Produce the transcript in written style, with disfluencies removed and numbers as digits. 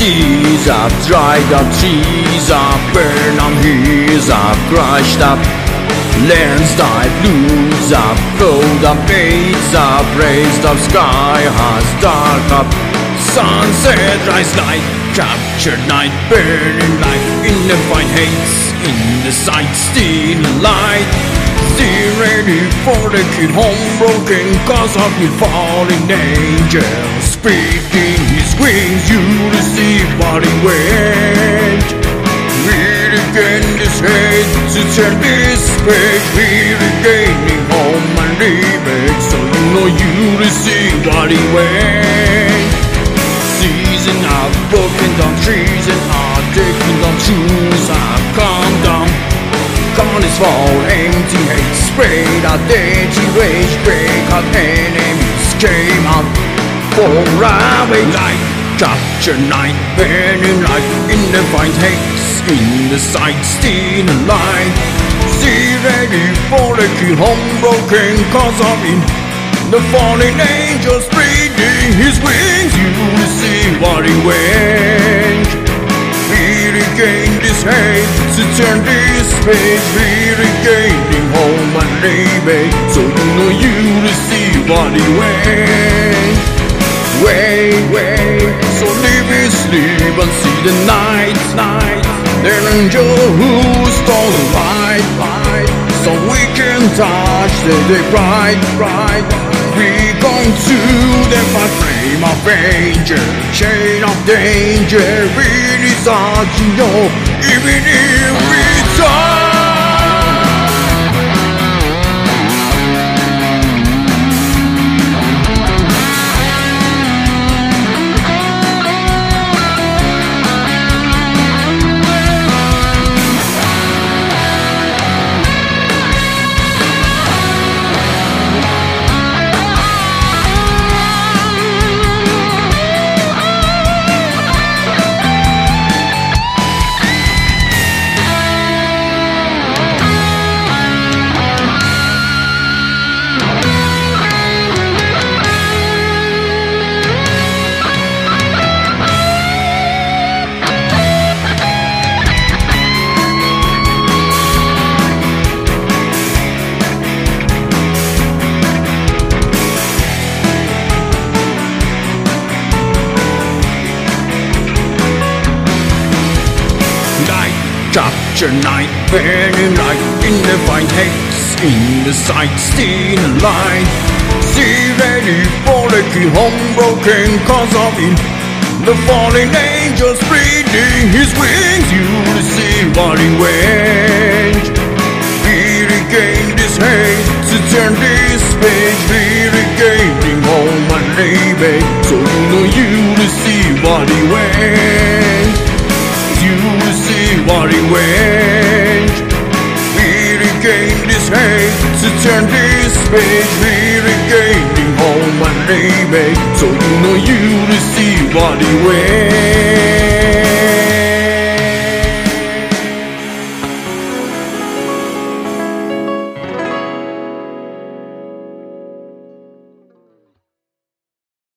He's up, dried up trees up, burned on hills up, crushed up lands died, blues up, flowed up, AIDS up, raised up, sky has dark up, sunset, rise light, captured night, burning light, in the fight hates, in the sight, still light, still ready for the kid, home broken, cause of the falling angel, spreading his wings, you receive what he went. We're again this hate to turn this page, we're regaining home and leaving, so you know you receive what he went. Season of broken down trees and are taking down truths have come down. Gone is fall, empty hate, sprayed out dirty rage, break out enemies, came out for away light, capture night, burning light, in the fight hates, in the sight, still alive, see ready for the kill, home broken cause of him, the falling angel spreading his wings, you see what he went. We regain this hate to turn this page, we regaining home and leaving, so you know you receive what he went. Wait, so live is live and see the night, the angel who stole the light, so we can touch the day bright, we going to the flame of danger, chain of danger, it is hard to know, even if we die. Capture night, burning light, in the fight hates, in the sight, still alive, see ready for the kill, home broken cause of him, the falling angel spreading his wings, you receive what he went. We regain this hate to turn this page, we regaining home and leaving, so you know you receive what he went. You receive what he went. We regain this hate to turn this page, we regaining home and leaving, so you know you receive what he went.